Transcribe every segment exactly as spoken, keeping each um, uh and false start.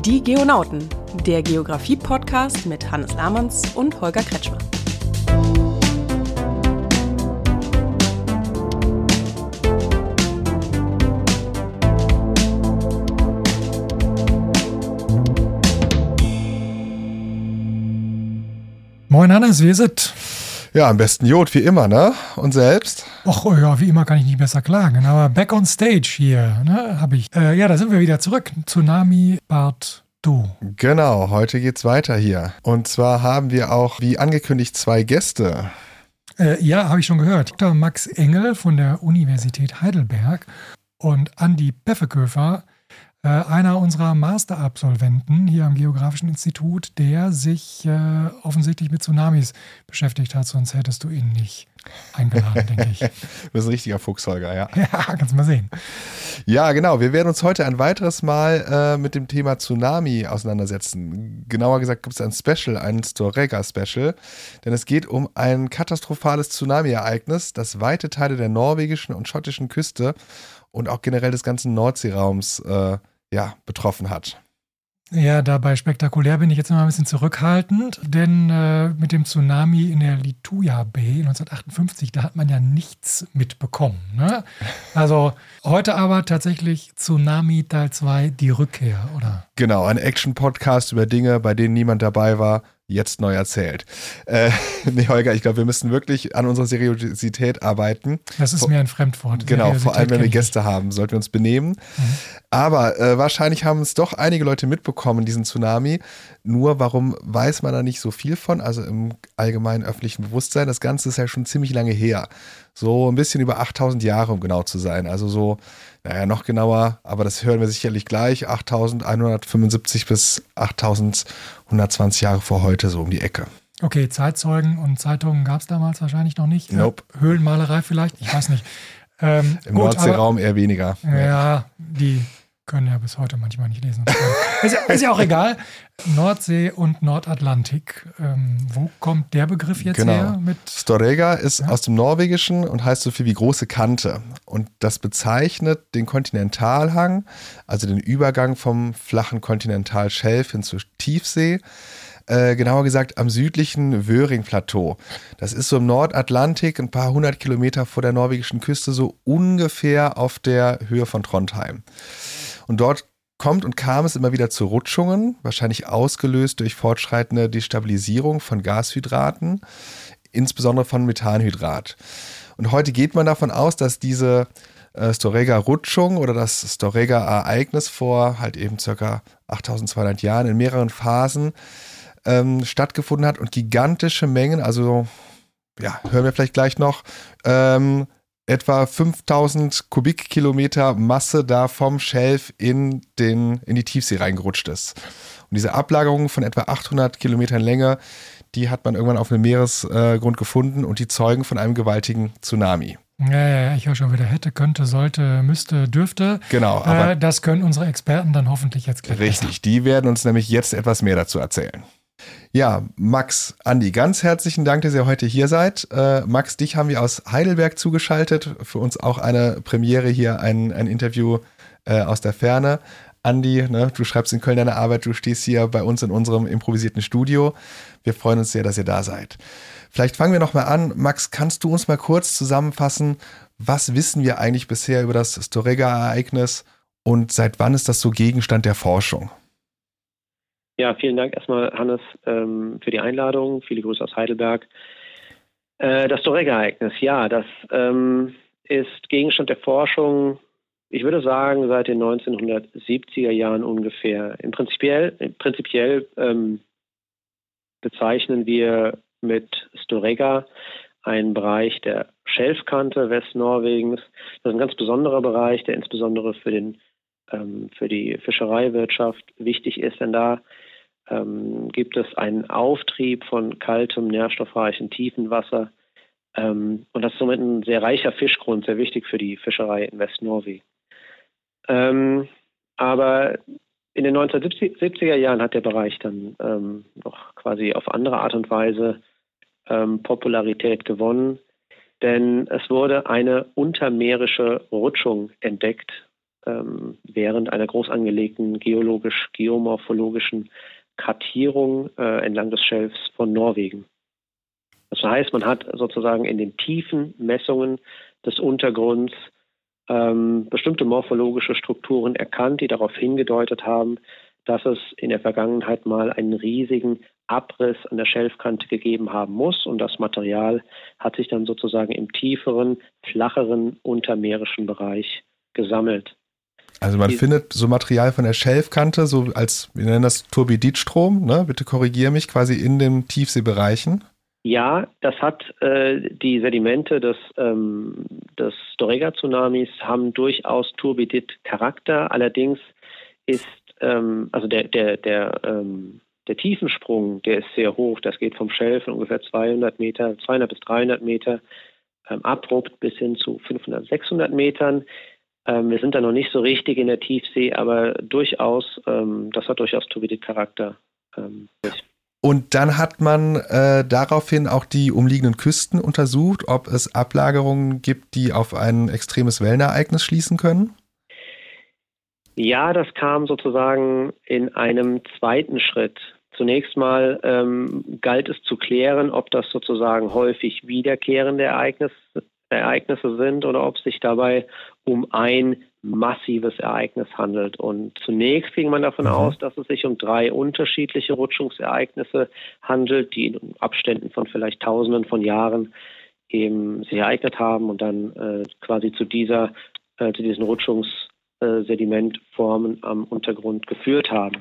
Die Geonauten, der Geografie-Podcast mit Hannes Lamanns und Holger Kretschmer. Moin Hannes, wie ist es? Ja, am besten Jod, wie immer, ne? Und selbst? Och, ja, wie immer kann ich nicht besser klagen. Aber back on stage hier, ne, habe ich. Äh, ja, da sind wir wieder zurück. Tsunami Part zwei. Genau, heute geht's weiter hier. Und zwar haben wir auch, wie angekündigt, zwei Gäste. Äh, ja, habe ich schon gehört. Doktor Max Engel von der Universität Heidelberg und Andi Peffeköfer, äh, einer unserer Masterabsolventen hier am Geografischen Institut, der sich äh, offensichtlich mit Tsunamis beschäftigt hat, sonst hättest du ihn nicht eingeladen, denke ich. Du bist ein richtiger Fuchs, Holger, ja. Ja, kannst du mal sehen. Ja, genau. Wir werden uns heute ein weiteres Mal äh, mit dem Thema Tsunami auseinandersetzen. Genauer gesagt gibt es ein Special, ein Storegga-Special, denn es geht um ein katastrophales Tsunami-Ereignis, das weite Teile der norwegischen und schottischen Küste und auch generell des ganzen Nordseeraums äh, ja, betroffen hat. Ja, dabei spektakulär bin ich jetzt noch mal ein bisschen zurückhaltend, denn äh, mit dem Tsunami in der Lituja Bay neunzehnhundertachtundfünfzig, da hat man ja nichts mitbekommen. Ne? Also heute aber tatsächlich Tsunami Teil zwei, die Rückkehr, oder? Genau, ein Action-Podcast über Dinge, bei denen niemand dabei war, jetzt neu erzählt. Äh, nee, Holger, ich glaube, wir müssen wirklich an unserer Seriosität arbeiten. Das ist vor, mir ein Fremdwort. Genau, vor allem, wenn wir Gäste haben, sollten wir uns benehmen. Mhm. Aber äh, wahrscheinlich haben es doch einige Leute mitbekommen, diesen Tsunami. Nur warum weiß man da nicht so viel von? Also im allgemeinen öffentlichen Bewusstsein. Das Ganze ist ja schon ziemlich lange her. So ein bisschen über achttausend Jahre, um genau zu sein. Also so, naja, noch genauer, aber das hören wir sicherlich gleich. achttausendeinhundertfünfundsiebzig bis achttausendeinhundertzwanzig Jahre vor heute, so um die Ecke. Okay, Zeitzeugen und Zeitungen gab es damals wahrscheinlich noch nicht. Nope. Höhlenmalerei vielleicht, ich weiß nicht. Ähm, Im gut, Nordseeraum eher weniger. Ja, die können ja bis heute manchmal nicht lesen. ist, ja, ist ja auch egal. Nordsee und Nordatlantik. Ähm, wo kommt der Begriff jetzt genau. her? Mit Storegga ist ja? aus dem Norwegischen und heißt so viel wie große Kante. Und das bezeichnet den Kontinentalhang, also den Übergang vom flachen Kontinentalschelf hin zur Tiefsee. Äh, genauer gesagt am südlichen Wöring-Plateau. Das ist so im Nordatlantik, ein paar hundert Kilometer vor der norwegischen Küste, so ungefähr auf der Höhe von Trondheim. Und dort kommt und kam es immer wieder zu Rutschungen, wahrscheinlich ausgelöst durch fortschreitende Destabilisierung von Gashydraten, insbesondere von Methanhydrat. Und heute geht man davon aus, dass diese äh, Storegga-Rutschung oder das Storegga-Ereignis vor halt eben ca. achttausendzweihundert Jahren in mehreren Phasen ähm, stattgefunden hat und gigantische Mengen, also ja, hören wir vielleicht gleich noch, ähm, etwa fünftausend Kubikkilometer Masse da vom Schelf in, den, in die Tiefsee reingerutscht ist. Und diese Ablagerung von etwa achthundert Kilometern Länge, die hat man irgendwann auf einem Meeresgrund gefunden und die zeugen von einem gewaltigen Tsunami. Ja, ja, ja, ich höre schon wieder hätte, könnte, sollte, müsste, dürfte. Genau. Aber äh, das können unsere Experten dann hoffentlich jetzt gleich richtig, besser. Die werden uns nämlich jetzt etwas mehr dazu erzählen. Ja, Max, Andi, ganz herzlichen Dank, dass ihr heute hier seid. Äh, Max, dich haben wir aus Heidelberg zugeschaltet. Für uns auch eine Premiere hier, ein, ein Interview äh, aus der Ferne. Andi, ne, du schreibst in Köln deine Arbeit, du stehst hier bei uns in unserem improvisierten Studio. Wir freuen uns sehr, dass ihr da seid. Vielleicht fangen wir noch mal an. Max, kannst du uns mal kurz zusammenfassen, was wissen wir eigentlich bisher über das Storegga-Ereignis und seit wann ist das so Gegenstand der Forschung? Ja, vielen Dank erstmal, Hannes, ähm, für die Einladung. Viele Grüße aus Heidelberg. Äh, das Storegga-Ereignis, ja, das ähm, ist Gegenstand der Forschung, ich würde sagen, seit den neunzehnhundertsiebziger Jahren ungefähr. Im Prinzipiell, prinzipiell ähm, bezeichnen wir mit Storegga einen Bereich der Schelfkante Westnorwegens. Das ist ein ganz besonderer Bereich, der insbesondere für den ähm, für die Fischereiwirtschaft wichtig ist, denn da ähm, gibt es einen Auftrieb von kaltem, nährstoffreichen Tiefenwasser. Ähm, und das ist somit ein sehr reicher Fischgrund, sehr wichtig für die Fischerei in Westnorwegen. Ähm, aber in den neunzehnhundertsiebziger Jahren hat der Bereich dann ähm, noch quasi auf andere Art und Weise ähm, Popularität gewonnen, denn es wurde eine untermeerische Rutschung entdeckt ähm, während einer groß angelegten geologisch-geomorphologischen Kartierung äh, entlang des Schelfs von Norwegen. Das heißt, man hat sozusagen in den tiefen Messungen des Untergrunds ähm, bestimmte morphologische Strukturen erkannt, die darauf hingedeutet haben, dass es in der Vergangenheit mal einen riesigen Abriss an der Schelfkante gegeben haben muss. Und das Material hat sich dann sozusagen im tieferen, flacheren untermeerischen Bereich gesammelt. Also man Die, findet so Material von der Schelfkante, so als, wir nennen das Turbiditstrom, ne? Bitte korrigiere mich, quasi in den Tiefseebereichen. Ja, das hat äh, die Sedimente des, ähm, des Storegga-Tsunamis haben durchaus Turbidit-Charakter. Allerdings ist ähm, also der, der, der, ähm, der Tiefensprung, der ist sehr hoch. Das geht vom Schelf von ungefähr zweihundert Meter, zweihundert bis dreihundert Meter ähm, abrupt bis hin zu fünfhundert, sechshundert Metern. Ähm, wir sind da noch nicht so richtig in der Tiefsee, aber durchaus, ähm, das hat durchaus Turbidit-Charakter. Ähm, Und dann hat man äh, daraufhin auch die umliegenden Küsten untersucht, ob es Ablagerungen gibt, die auf ein extremes Wellenereignis schließen können? Ja, das kam sozusagen in einem zweiten Schritt. Zunächst mal ähm, galt es zu klären, ob das sozusagen häufig wiederkehrende Ereignisse, Ereignisse sind oder ob es sich dabei um ein massives Ereignis handelt. Und zunächst ging man davon mhm. aus, dass es sich um drei unterschiedliche Rutschungsereignisse handelt, die in Abständen von vielleicht Tausenden von Jahren eben sich ereignet haben und dann äh, quasi zu dieser, äh, zu diesen Rutschungssedimentformen am Untergrund geführt haben.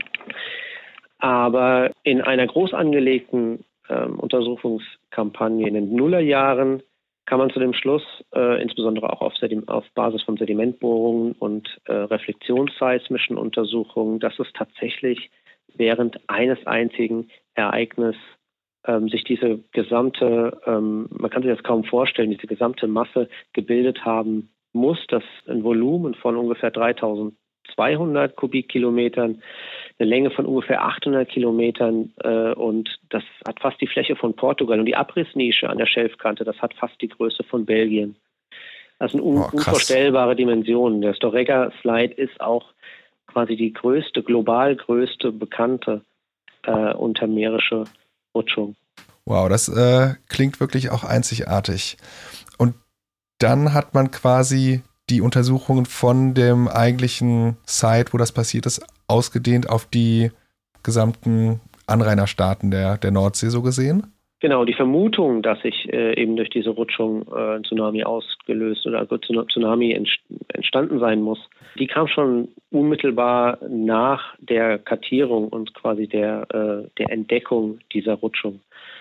Aber in einer groß angelegten äh, Untersuchungskampagne in den Nullerjahren kam man zu dem Schluss, äh, insbesondere auch auf, Sedim- auf Basis von Sedimentbohrungen und äh, reflexionsseismischen Untersuchungen, dass es tatsächlich während eines einzigen Ereignisses ähm, sich diese gesamte, ähm, man kann sich das kaum vorstellen, diese gesamte Masse gebildet haben muss, dass ein Volumen von ungefähr dreitausendzweihundert Kubikkilometern, eine Länge von ungefähr achthundert Kilometern äh, und das hat fast die Fläche von Portugal. Und die Abrissnische an der Schelfkante, das hat fast die Größe von Belgien. Das sind un- oh, unvorstellbare Dimensionen. Der Storegga-Slide ist auch quasi die größte, global größte bekannte äh, untermeerische Rutschung. Wow, das äh, klingt wirklich auch einzigartig. Und dann hat man quasi die Untersuchungen von dem eigentlichen Site, wo das passiert ist, ausgedehnt auf die gesamten Anrainerstaaten der, der Nordsee so gesehen? Genau, die Vermutung, dass sich äh, eben durch diese Rutschung äh, ein Tsunami ausgelöst oder also Tsunami ent- entstanden sein muss, die kam schon unmittelbar nach der Kartierung und quasi der, äh, der Entdeckung dieser Rutschung.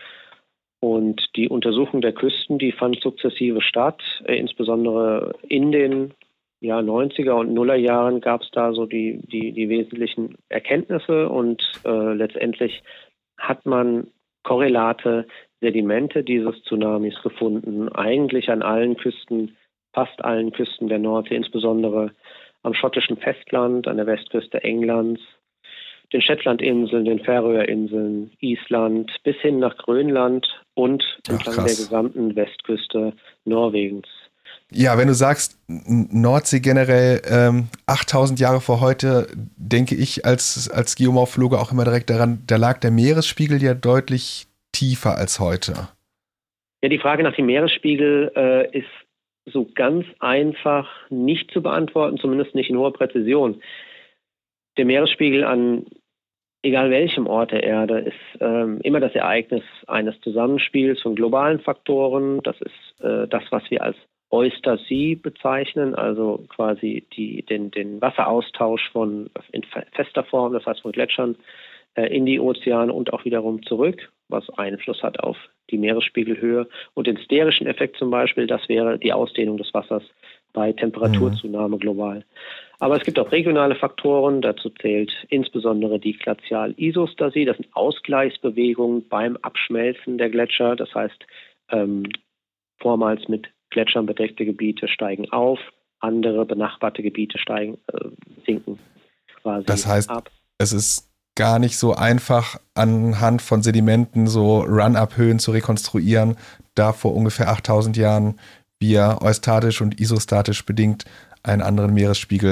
Und die Untersuchung der Küsten, die fand sukzessive statt, äh, insbesondere in den ja, neunziger und Nullerjahren gab es da so die, die, die wesentlichen Erkenntnisse und äh, letztendlich hat man korrelate Sedimente dieses Tsunamis gefunden, eigentlich an allen Küsten, fast allen Küsten der Nordsee, insbesondere am schottischen Festland, an der Westküste Englands, den Shetlandinseln, den Färöerinseln, Island bis hin nach Grönland und entlang der gesamten Westküste Norwegens. Ja, wenn du sagst, Nordsee generell ähm, achttausend Jahre vor heute, denke ich als, als Geomorphologe auch immer direkt daran, da lag der Meeresspiegel ja deutlich tiefer als heute. Ja, die Frage nach dem Meeresspiegel äh, ist so ganz einfach nicht zu beantworten, zumindest nicht in hoher Präzision. Der Meeresspiegel an egal welchem Ort der Erde ist ähm, immer das Ereignis eines Zusammenspiels von globalen Faktoren. Das ist äh, das, was wir als Oyster Sea bezeichnen, also quasi die, den, den Wasseraustausch von in fester Form, das heißt von Gletschern äh, in die Ozeane und auch wiederum zurück, was Einfluss hat auf die Meeresspiegelhöhe. Und den sterischen Effekt zum Beispiel, das wäre die Ausdehnung des Wassers bei Temperaturzunahme global. Aber es gibt auch regionale Faktoren, dazu zählt insbesondere die Glazial-Isostasie, das sind Ausgleichsbewegungen beim Abschmelzen der Gletscher, das heißt ähm, vormals mit Gletschern bedeckte Gebiete steigen auf, andere benachbarte Gebiete steigen, äh, sinken quasi das heißt, ab. Es ist gar nicht so einfach, anhand von Sedimenten so Run-Up-Höhen zu rekonstruieren, da vor ungefähr achttausend Jahren wir eustatisch und isostatisch bedingt einen anderen Meeresspiegel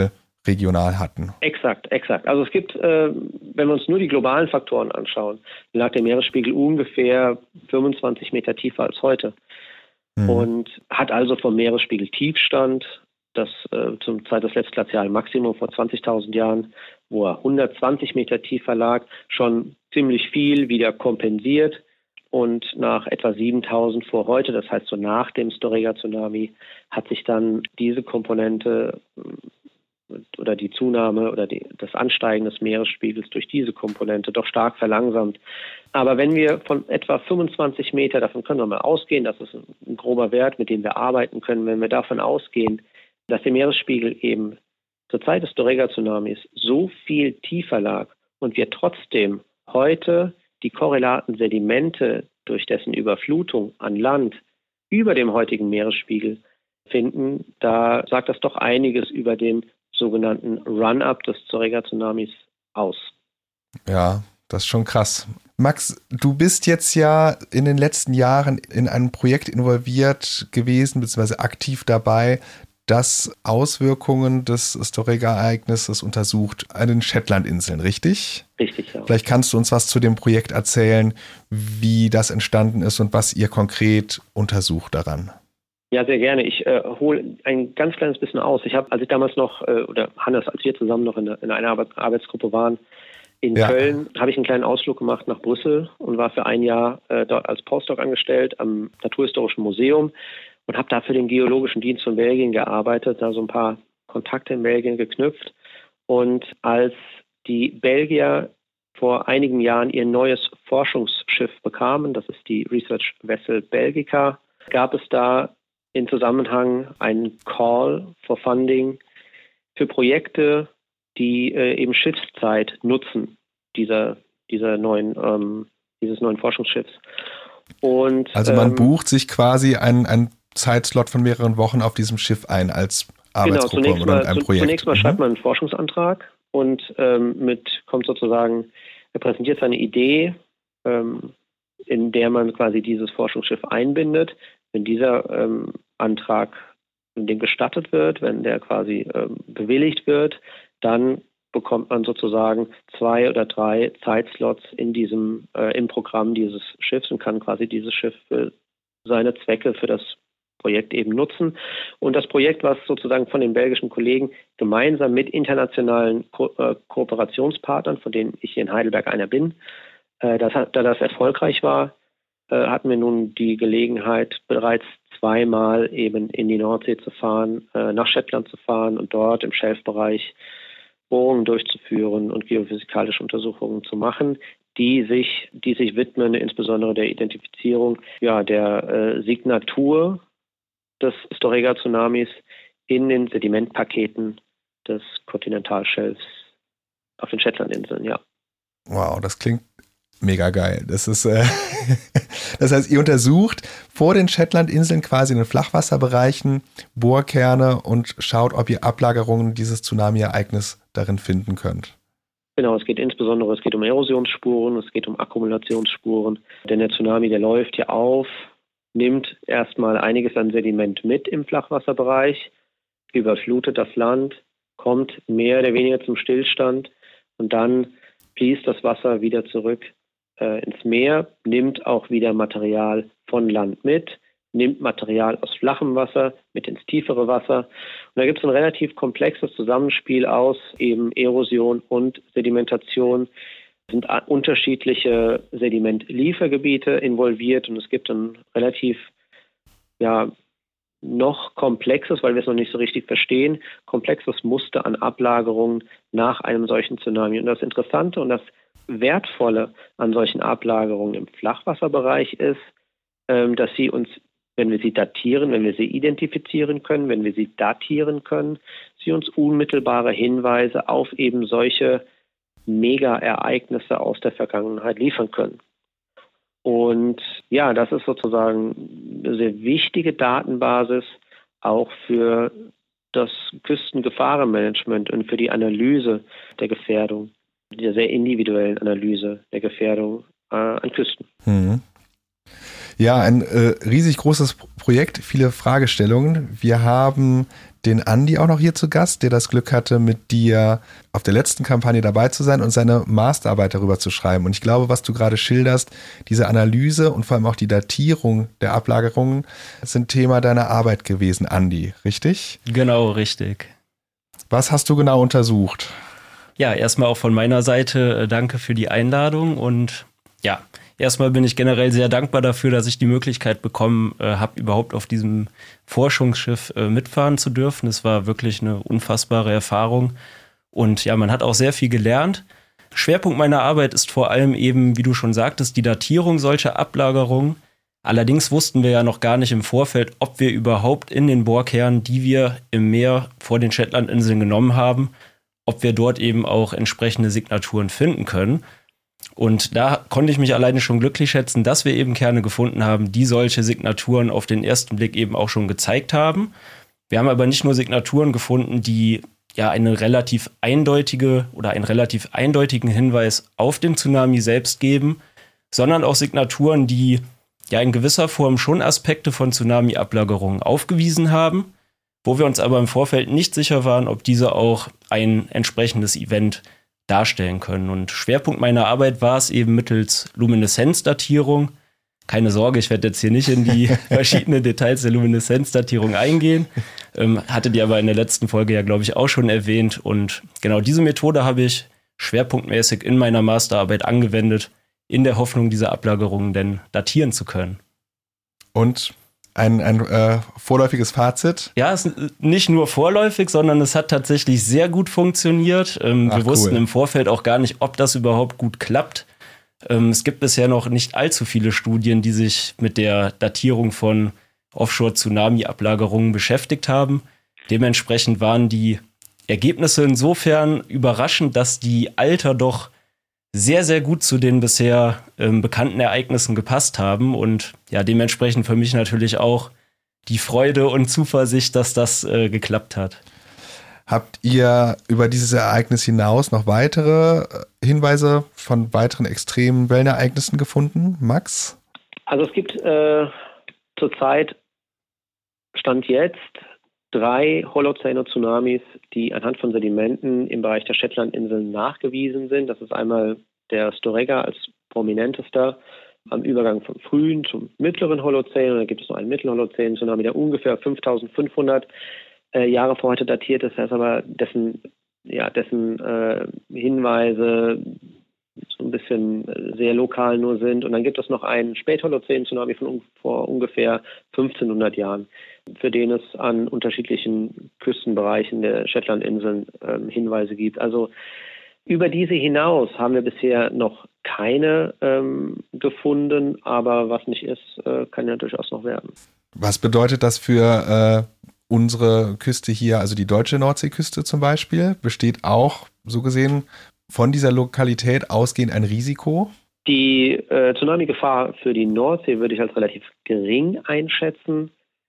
regional hatten. Exakt, exakt. Also es gibt, äh, wenn wir uns nur die globalen Faktoren anschauen, lag der Meeresspiegel ungefähr fünfundzwanzig Meter tiefer als heute. Mhm. Und hat also vom Meeresspiegeltiefstand, das äh, zum Zeit des letztglazialen Maximum vor zwanzigtausend Jahren, wo er hundertzwanzig Meter tiefer lag, schon ziemlich viel wieder kompensiert. Und nach etwa siebentausend vor heute, das heißt so nach dem Storegga-Tsunami, hat sich dann diese Komponente oder die Zunahme oder die, das Ansteigen des Meeresspiegels durch diese Komponente doch stark verlangsamt. Aber wenn wir von etwa fünfundzwanzig Meter, davon können wir mal ausgehen, das ist ein grober Wert, mit dem wir arbeiten können, wenn wir davon ausgehen, dass der Meeresspiegel eben zur Zeit des Storegga-Tsunamis so viel tiefer lag und wir trotzdem heute die korrelaten Sedimente durch dessen Überflutung an Land über dem heutigen Meeresspiegel finden, da sagt das doch einiges über den sogenannten Run-Up des Storegga-Tsunamis aus. Ja, das ist schon krass. Max, du bist jetzt ja in den letzten Jahren in einem Projekt involviert gewesen, beziehungsweise aktiv dabei, das Auswirkungen des Storegga-Ereignisses untersucht an den Shetlandinseln, richtig? Richtig, ja. Vielleicht kannst du uns was zu dem Projekt erzählen, wie das entstanden ist und was ihr konkret untersucht daran. Ja, sehr gerne. Ich äh, hole ein ganz kleines bisschen aus. Ich habe, als ich damals noch, äh, oder Hannes, als wir zusammen noch in, in einer Arbeit, Arbeitsgruppe waren, in ja. Köln, habe ich einen kleinen Ausflug gemacht nach Brüssel und war für ein Jahr äh, dort als Postdoc angestellt am Naturhistorischen Museum und habe da für den Geologischen Dienst von Belgien gearbeitet, da so ein paar Kontakte in Belgien geknüpft. Und als die Belgier vor einigen Jahren ihr neues Forschungsschiff bekamen, das ist die Research Vessel Belgica, gab es da in Zusammenhang einen Call for Funding für Projekte, die äh, eben Schiffszeit nutzen, dieser, dieser neuen, ähm, dieses neuen Forschungsschiffs. Und, also man ähm, bucht sich quasi einen, einen Zeitslot von mehreren Wochen auf diesem Schiff ein als Arbeitsgruppe genau, oder mal, mit einem zu, Projekt. Zunächst mal mhm. schreibt man einen Forschungsantrag und ähm, mit kommt sozusagen, er präsentiert seine Idee, ähm, in der man quasi dieses Forschungsschiff einbindet. Wenn dieser ähm, Antrag dem gestattet wird, wenn der quasi ähm, bewilligt wird, dann bekommt man sozusagen zwei oder drei Zeitslots in diesem äh, im Programm dieses Schiffs und kann quasi dieses Schiff für seine Zwecke für das Projekt eben nutzen. Und das Projekt, was sozusagen von den belgischen Kollegen gemeinsam mit internationalen Ko- äh, Kooperationspartnern, von denen ich hier in Heidelberg einer bin, äh, das, da das erfolgreich war, hatten wir nun die Gelegenheit, bereits zweimal eben in die Nordsee zu fahren, äh, nach Shetland zu fahren und dort im Schelfbereich Bohrungen durchzuführen und geophysikalische Untersuchungen zu machen, die sich, die sich widmen, insbesondere der Identifizierung ja, der äh, Signatur des Storegga-Tsunamis in den Sedimentpaketen des Kontinentalschelfs auf den Shetlandinseln, ja. Wow, das klingt mega geil. Das ist, äh, das heißt, ihr untersucht vor den Shetlandinseln quasi in den Flachwasserbereichen Bohrkerne und schaut, ob ihr Ablagerungen dieses Tsunami-Ereignis darin finden könnt. Genau, es geht insbesondere, es geht um Erosionsspuren, es geht um Akkumulationsspuren, denn der Tsunami, der läuft ja auf, nimmt erstmal einiges an Sediment mit im Flachwasserbereich, überflutet das Land, kommt mehr oder weniger zum Stillstand und dann fließt das Wasser wieder zurück äh, ins Meer, nimmt auch wieder Material von Land mit, nimmt Material aus flachem Wasser mit ins tiefere Wasser. Und da gibt es ein relativ komplexes Zusammenspiel aus eben Erosion und Sedimentation. Es sind unterschiedliche Sedimentliefergebiete involviert und es gibt ein relativ ja, noch komplexes, weil wir es noch nicht so richtig verstehen, komplexes Muster an Ablagerungen nach einem solchen Tsunami. Und das Interessante und das Wertvolle an solchen Ablagerungen im Flachwasserbereich ist, ähm, dass sie uns, wenn wir sie datieren, wenn wir sie identifizieren können, wenn wir sie datieren können, sie uns unmittelbare Hinweise auf eben solche Mega-Ereignisse aus der Vergangenheit liefern können. Und ja, das ist sozusagen eine sehr wichtige Datenbasis auch für das Küstengefahrenmanagement und für die Analyse der Gefährdung, der sehr individuellen Analyse der Gefährdung äh, an Küsten. Mhm. Ja, ein äh, riesig großes Projekt, viele Fragestellungen. Wir haben den Andi auch noch hier zu Gast, der das Glück hatte, mit dir auf der letzten Kampagne dabei zu sein und seine Masterarbeit darüber zu schreiben. Und ich glaube, was du gerade schilderst, diese Analyse und vor allem auch die Datierung der Ablagerungen sind Thema deiner Arbeit gewesen, Andi, richtig? Genau, richtig. Was hast du genau untersucht? Ja, erstmal auch von meiner Seite äh, danke für die Einladung und ja, erstmal bin ich generell sehr dankbar dafür, dass ich die Möglichkeit bekommen äh, habe, überhaupt auf diesem Forschungsschiff äh, mitfahren zu dürfen. Das war wirklich eine unfassbare Erfahrung und ja, man hat auch sehr viel gelernt. Schwerpunkt meiner Arbeit ist vor allem eben, wie du schon sagtest, die Datierung solcher Ablagerungen. Allerdings wussten wir ja noch gar nicht im Vorfeld, ob wir überhaupt in den Bohrkernen, die wir im Meer vor den Shetlandinseln genommen haben, ob wir dort eben auch entsprechende Signaturen finden können. Und da konnte ich mich alleine schon glücklich schätzen, dass wir eben Kerne gefunden haben, die solche Signaturen auf den ersten Blick eben auch schon gezeigt haben. Wir haben aber nicht nur Signaturen gefunden, die ja eine relativ eindeutige oder einen relativ eindeutigen Hinweis auf den Tsunami selbst geben, sondern auch Signaturen, die ja in gewisser Form schon Aspekte von Tsunami-Ablagerungen aufgewiesen haben, wo wir uns aber im Vorfeld nicht sicher waren, ob diese auch ein entsprechendes Event darstellen können. Und Schwerpunkt meiner Arbeit war es eben mittels Lumineszenzdatierung. Keine Sorge, ich werde jetzt hier nicht in die verschiedenen Details der Lumineszenzdatierung eingehen. Ähm, hatte die aber in der letzten Folge ja, glaube ich, auch schon erwähnt. Und genau diese Methode habe ich schwerpunktmäßig in meiner Masterarbeit angewendet, in der Hoffnung, diese Ablagerungen denn datieren zu können. Und ein, ein äh, vorläufiges Fazit? Ja, es ist nicht nur vorläufig, sondern es hat tatsächlich sehr gut funktioniert. Ähm, Ach, wir wussten cool. im Vorfeld auch gar nicht, ob das überhaupt gut klappt. Ähm, es gibt bisher noch nicht allzu viele Studien, die sich mit der Datierung von Offshore-Tsunami-Ablagerungen beschäftigt haben. Dementsprechend waren die Ergebnisse insofern überraschend, dass die Alter doch sehr, sehr gut zu den bisher ähm, bekannten Ereignissen gepasst haben und ja, dementsprechend für mich natürlich auch die Freude und Zuversicht, dass das äh, geklappt hat. Habt ihr über dieses Ereignis hinaus noch weitere Hinweise von weiteren extremen Wellenereignissen gefunden, Max? Also es gibt äh, zurzeit, Stand jetzt, drei Holozäne-Tsunamis, die anhand von Sedimenten im Bereich der Shetlandinseln nachgewiesen sind. Das ist einmal der Storegga als prominentester am Übergang vom frühen zum mittleren Holozän. Und dann gibt es noch einen Mittelholozän-Tsunami, der ungefähr fünftausendfünfhundert äh, Jahre vor heute datiert ist. Das heißt aber, dessen, ja, dessen äh, Hinweise so ein bisschen sehr lokal nur sind. Und dann gibt es noch einen Spätholozän-Tsunami von un- vor ungefähr fünfzehnhundert Jahren, für den es an unterschiedlichen Küstenbereichen der Shetlandinseln ähm, Hinweise gibt. Also über diese hinaus haben wir bisher noch keine ähm, gefunden, aber was nicht ist, äh, kann ja durchaus noch werden. Was bedeutet das für äh, unsere Küste hier, also die deutsche Nordseeküste zum Beispiel? Besteht auch, so gesehen, von dieser Lokalität ausgehend ein Risiko? Die äh, Tsunami-Gefahr für die Nordsee würde ich als relativ gering einschätzen,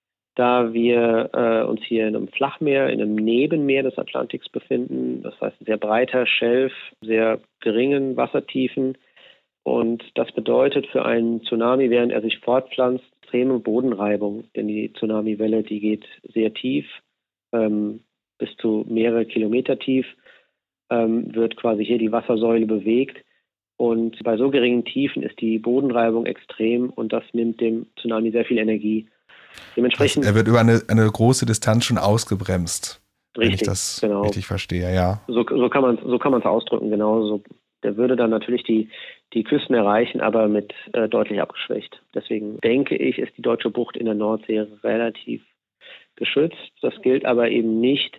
da wir äh, uns hier in einem Flachmeer, in einem Nebenmeer des Atlantiks befinden. Das heißt, ein sehr breiter Schelf, sehr geringen Wassertiefen. Und das bedeutet für einen Tsunami, während er sich fortpflanzt, extreme Bodenreibung. Denn die Tsunamiwelle, die geht sehr tief, ähm, bis zu mehrere Kilometer tief, ähm, wird quasi hier die Wassersäule bewegt. Und bei so geringen Tiefen ist die Bodenreibung extrem und das nimmt dem Tsunami sehr viel Energie. Dementsprechend, er wird über eine, eine große Distanz schon ausgebremst, richtig, wenn ich das genau. richtig verstehe, ja. So, so kann man es so kann man es ausdrücken, genau. So, der würde dann natürlich die, die Küsten erreichen, aber mit äh, deutlich abgeschwächt. Deswegen denke ich, ist die deutsche Bucht in der Nordsee relativ geschützt. Das gilt aber eben nicht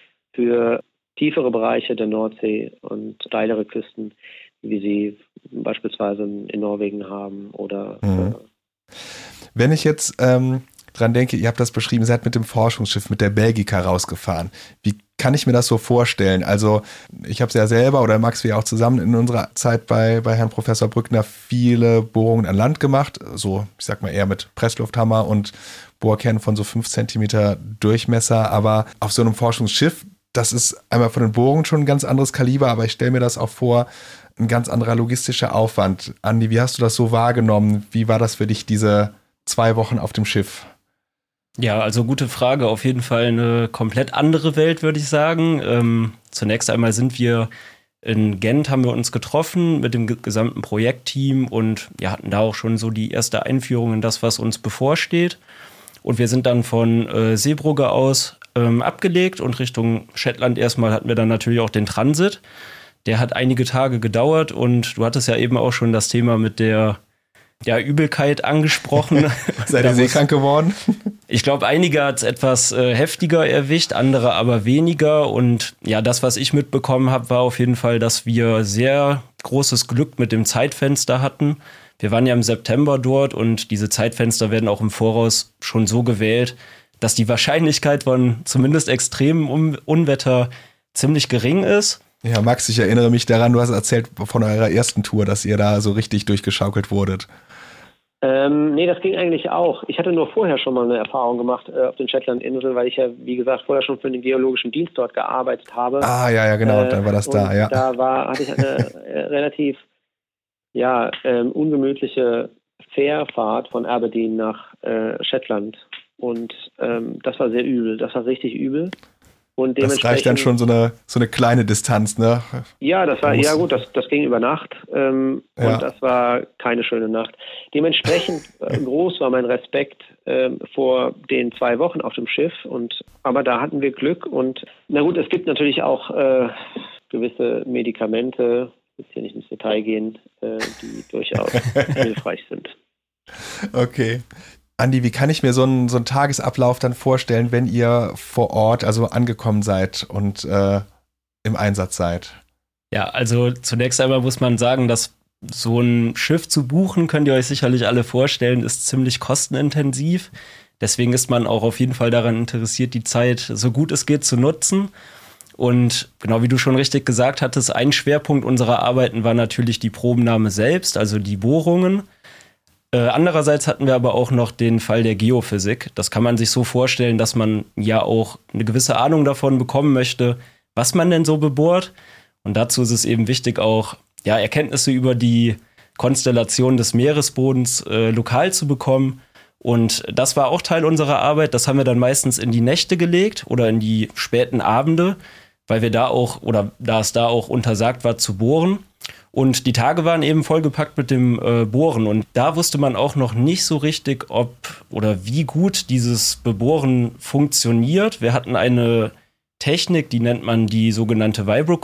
für tiefere Bereiche der Nordsee und steilere Küsten, wie sie beispielsweise in Norwegen haben oder Mhm. äh, Wenn ich jetzt ähm, dran denke, ihr habt das beschrieben, ihr seid mit dem Forschungsschiff, mit der Belgica rausgefahren. Wie kann ich mir das so vorstellen? Also ich habe es ja selber oder Max, wir auch zusammen in unserer Zeit bei, bei Herrn Professor Brückner viele Bohrungen an Land gemacht. So, ich sag mal eher mit Presslufthammer und Bohrkernen von so fünf Zentimeter Durchmesser. Aber auf so einem Forschungsschiff, das ist einmal von den Bohrungen schon ein ganz anderes Kaliber, aber ich stelle mir das auch vor, ein ganz anderer logistischer Aufwand. Andi, wie hast du das so wahrgenommen? Wie war das für dich, diese zwei Wochen auf dem Schiff? Ja, also gute Frage. Auf jeden Fall eine komplett andere Welt, würde ich sagen. Ähm, zunächst einmal sind wir in Gent, haben wir uns getroffen mit dem gesamten Projektteam und ja, hatten da auch schon so die erste Einführung in das, was uns bevorsteht. Und wir sind dann von äh, Seebrugge aus ähm, abgelegt und Richtung Shetland erstmal hatten wir dann natürlich auch den Transit. Der hat einige Tage gedauert und du hattest ja eben auch schon das Thema mit der ja, Übelkeit angesprochen. Seid ihr seekrank geworden? Ich glaube, einige hat es etwas äh, heftiger erwischt, andere aber weniger. Und ja, das, was ich mitbekommen habe, war auf jeden Fall, dass wir sehr großes Glück mit dem Zeitfenster hatten. Wir waren ja im September dort und diese Zeitfenster werden auch im Voraus schon so gewählt, dass die Wahrscheinlichkeit von zumindest extremen Un- Unwetter ziemlich gering ist. Ja, Max, ich erinnere mich daran, du hast erzählt von eurer ersten Tour, dass ihr da so richtig durchgeschaukelt wurdet. Ähm, nee, das ging eigentlich auch. Ich hatte nur vorher schon mal eine Erfahrung gemacht äh, auf den Shetlandinseln, weil ich ja, wie gesagt, vorher schon für den geologischen Dienst dort gearbeitet habe. Ah, ja, ja, genau, äh, dann war das da, ja. Da war, hatte ich eine äh, relativ ja, ähm, ungemütliche Fährfahrt von Aberdeen nach äh, Shetland. Und ähm, das war sehr übel. Das war richtig übel. Und das reicht dann schon so eine, so eine kleine Distanz, ne? Ja, das war, ja gut, das, das ging über Nacht ähm, ja. und das war keine schöne Nacht. Dementsprechend äh, groß war mein Respekt äh, vor den zwei Wochen auf dem Schiff. Und aber da hatten wir Glück und na gut, es gibt natürlich auch äh, gewisse Medikamente, ich will hier nicht ins Detail gehen, äh, die durchaus hilfreich sind. Okay. Andi, wie kann ich mir so einen, so einen Tagesablauf dann vorstellen, wenn ihr vor Ort, also angekommen seid und äh, im Einsatz seid? Ja, also zunächst einmal muss man sagen, dass so ein Schiff zu buchen, könnt ihr euch sicherlich alle vorstellen, ist ziemlich kostenintensiv. Deswegen ist man auch auf jeden Fall daran interessiert, die Zeit so gut es geht zu nutzen. Und genau wie du schon richtig gesagt hattest, ein Schwerpunkt unserer Arbeiten war natürlich die Probennahme selbst, also die Bohrungen. Äh, andererseits hatten wir aber auch noch den Fall der Geophysik. Das kann man sich so vorstellen, dass man ja auch eine gewisse Ahnung davon bekommen möchte, was man denn so bebohrt. Und dazu ist es eben wichtig, auch ja, Erkenntnisse über die Konstellation des Meeresbodens äh, lokal zu bekommen. Und das war auch Teil unserer Arbeit. Das haben wir dann meistens in die Nächte gelegt oder in die späten Abende, weil wir da auch, oder da es da auch untersagt war zu bohren. Und die Tage waren eben vollgepackt mit dem äh, Bohren. Und da wusste man auch noch nicht so richtig, ob oder wie gut dieses Bebohren funktioniert. Wir hatten eine Technik, die nennt man die sogenannte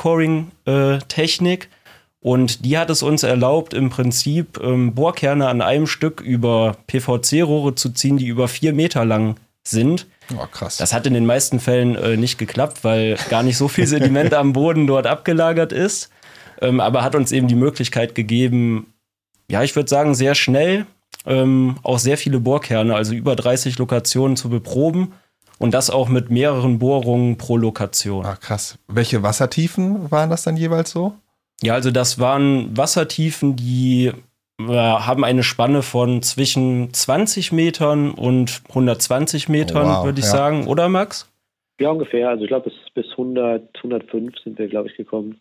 Vibrocoring-Technik. Und die hat es uns erlaubt, im Prinzip ähm, Bohrkerne an einem Stück über P V C-Rohre zu ziehen, die über vier Meter lang sind. Oh, krass. Das hat in den meisten Fällen äh, nicht geklappt, weil gar nicht so viel Sediment am Boden dort abgelagert ist. Ähm, aber hat uns eben die Möglichkeit gegeben, ja, ich würde sagen, sehr schnell ähm, auch sehr viele Bohrkerne, also über dreißig Lokationen zu beproben und das auch mit mehreren Bohrungen pro Lokation. Ah, krass. Welche Wassertiefen waren das dann jeweils so? Ja, also das waren Wassertiefen, die äh, haben eine Spanne von zwischen zwanzig Metern und hundertzwanzig Metern, oh, wow, würde ich ja. sagen. Oder, Max? Ja, ungefähr. Also ich glaube, bis, bis hundert, hundertfünf sind wir, glaube ich, gekommen.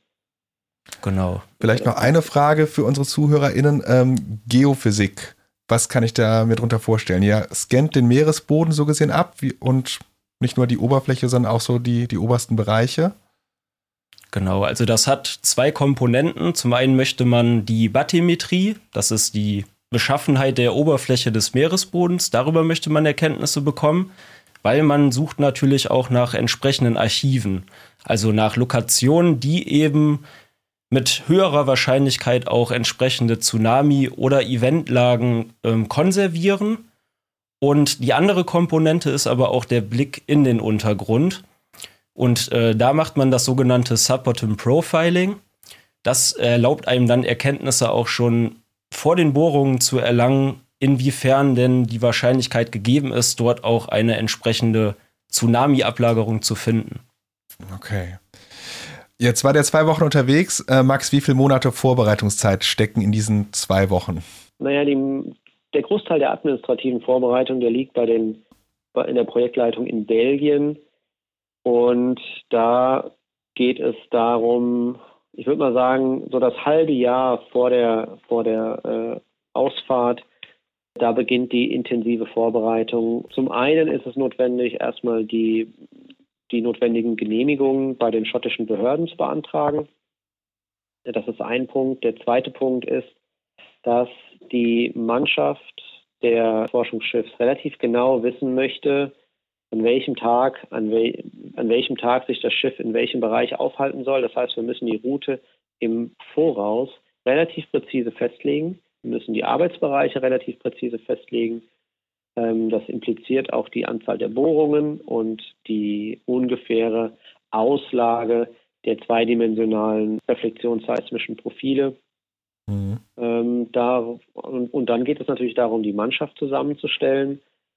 Genau. Vielleicht noch eine Frage für unsere ZuhörerInnen. Ähm, Geophysik. Was kann ich da mir drunter vorstellen? Ihr scannt den Meeresboden so gesehen ab wie, und nicht nur die Oberfläche, sondern auch so die, die obersten Bereiche. Genau, also das hat zwei Komponenten. Zum einen möchte man die Bathymetrie, das ist die Beschaffenheit der Oberfläche des Meeresbodens, darüber möchte man Erkenntnisse bekommen, weil man sucht natürlich auch nach entsprechenden Archiven, also nach Lokationen, die eben mit höherer Wahrscheinlichkeit auch entsprechende Tsunami- oder Eventlagen ähm, konservieren. Und die andere Komponente ist aber auch der Blick in den Untergrund. Und äh, da macht man das sogenannte Sub-Bottom Profiling. Das erlaubt einem dann Erkenntnisse auch schon vor den Bohrungen zu erlangen, inwiefern denn die Wahrscheinlichkeit gegeben ist, dort auch eine entsprechende Tsunami-Ablagerung zu finden. Okay. Jetzt war der zwei Wochen unterwegs. Äh, Max, wie viele Monate Vorbereitungszeit stecken in diesen zwei Wochen? Naja, die, der Großteil der administrativen Vorbereitung, der liegt bei den, in der Projektleitung in Belgien. Und da geht es darum, ich würde mal sagen, so das halbe Jahr vor der, vor der äh, Ausfahrt Da beginnt die intensive Vorbereitung. Zum einen ist es notwendig, erstmal die, die notwendigen Genehmigungen bei den schottischen Behörden zu beantragen. Das ist ein Punkt. Der zweite Punkt ist, dass die Mannschaft der Forschungsschiffs relativ genau wissen möchte, an welchem Tag, an, wel, an welchem Tag sich das Schiff in welchem Bereich aufhalten soll. Das heißt, wir müssen die Route im Voraus relativ präzise festlegen. Wir müssen die Arbeitsbereiche relativ präzise festlegen. Das impliziert auch die Anzahl der Bohrungen und die ungefähre Auslage der zweidimensionalen reflektionsseismischen Profile. Mhm. Ähm, da, und, und dann geht es natürlich darum, die Mannschaft zusammenzustellen.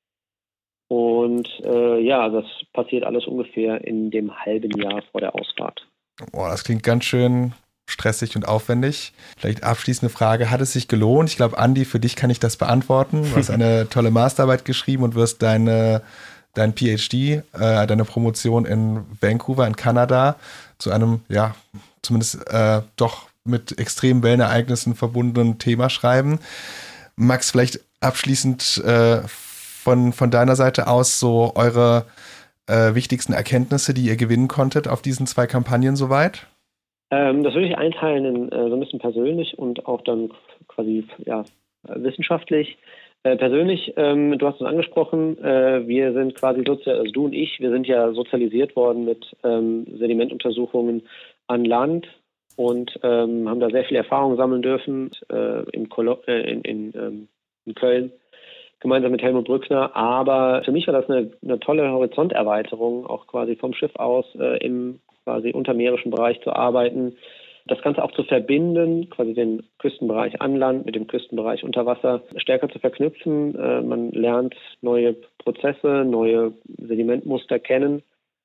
Und äh, ja, das passiert alles ungefähr in dem halben Jahr vor der Ausfahrt. Boah, das klingt ganz schön stressig und aufwendig. Vielleicht abschließende Frage, hat es sich gelohnt? Ich glaube, Andi, für dich kann ich das beantworten. Du hast eine tolle Masterarbeit geschrieben und wirst deine, dein PhD, äh, deine Promotion in Vancouver in Kanada zu einem, ja, zumindest äh, doch mit extremen Wellenereignissen verbundenen Thema schreiben. Max, vielleicht abschließend äh, von, von deiner Seite aus so eure äh, wichtigsten Erkenntnisse, die ihr gewinnen konntet auf diesen zwei Kampagnen soweit? Ähm, das würde ich einteilen in äh, so ein bisschen persönlich und auch dann quasi ja, wissenschaftlich. Äh, persönlich, ähm, du hast es angesprochen, äh, wir sind quasi, sozial, also du und ich, wir sind ja sozialisiert worden mit ähm, Sedimentuntersuchungen an Land und ähm, haben da sehr viel Erfahrung sammeln dürfen äh, in, Kolo- äh, in, in, ähm, in Köln, gemeinsam mit Helmut Brückner. Aber für mich war das eine, eine tolle Horizonterweiterung, auch quasi vom Schiff aus äh, im quasi untermeerischen Bereich zu arbeiten. Das Ganze auch zu verbinden, quasi den Küstenbereich an Land mit dem Küstenbereich unter Wasser stärker zu verknüpfen. Äh, man lernt neue Prozesse, neue Sedimentmuster kennen.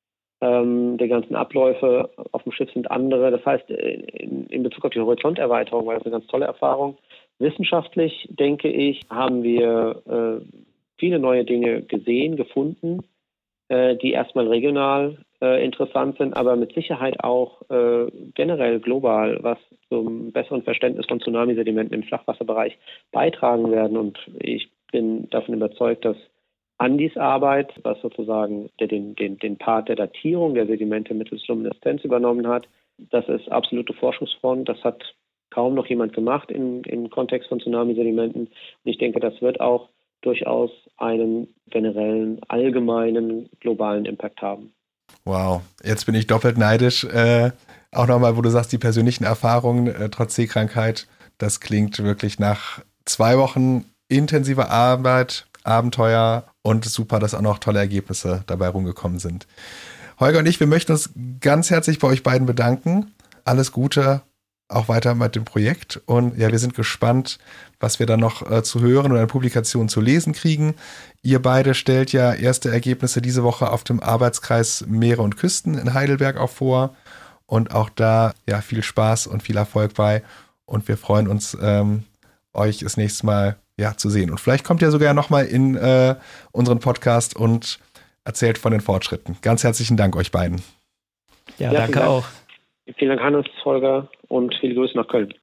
Ähm, die ganzen Abläufe auf dem Schiff sind andere. Das heißt, in, in Bezug auf die Horizonterweiterung war das eine ganz tolle Erfahrung. Wissenschaftlich, denke ich, haben wir äh, viele neue Dinge gesehen, gefunden, äh, die erstmal regional äh, interessant sind, aber mit Sicherheit auch äh, generell global, was zum besseren Verständnis von Tsunamisedimenten im Flachwasserbereich beitragen werden. Und ich bin davon überzeugt, dass Andis Arbeit, was sozusagen der, den, den, den Part der Datierung der Sedimente mittels Lumineszenz übernommen hat, das ist absolute Forschungsfront. Das hat kaum noch jemand gemacht im, im Kontext von Tsunamisedimenten. Und ich denke, das wird auch durchaus einen generellen, allgemeinen, globalen Impact haben. Wow, jetzt bin ich doppelt neidisch. Äh, auch nochmal, wo du sagst, die persönlichen Erfahrungen äh, trotz Seekrankheit, das klingt wirklich nach zwei Wochen intensiver Arbeit, Abenteuer und super, dass auch noch tolle Ergebnisse dabei rumgekommen sind. Holger und ich, wir möchten uns ganz herzlich bei euch beiden bedanken. Alles Gute auch weiter mit dem Projekt und ja, wir sind gespannt, was wir dann noch äh, zu hören oder in Publikationen zu lesen kriegen. Ihr beide stellt ja erste Ergebnisse diese Woche auf dem Arbeitskreis Meere und Küsten in Heidelberg auch vor und auch da ja viel Spaß und viel Erfolg bei und wir freuen uns, ähm, euch das nächste Mal ja zu sehen und vielleicht kommt ihr sogar nochmal in äh, unseren Podcast und erzählt von den Fortschritten. Ganz herzlichen Dank euch beiden. Ja, ja danke auch. Vielen Dank, Hannes, Holger, und viele Grüße nach Köln.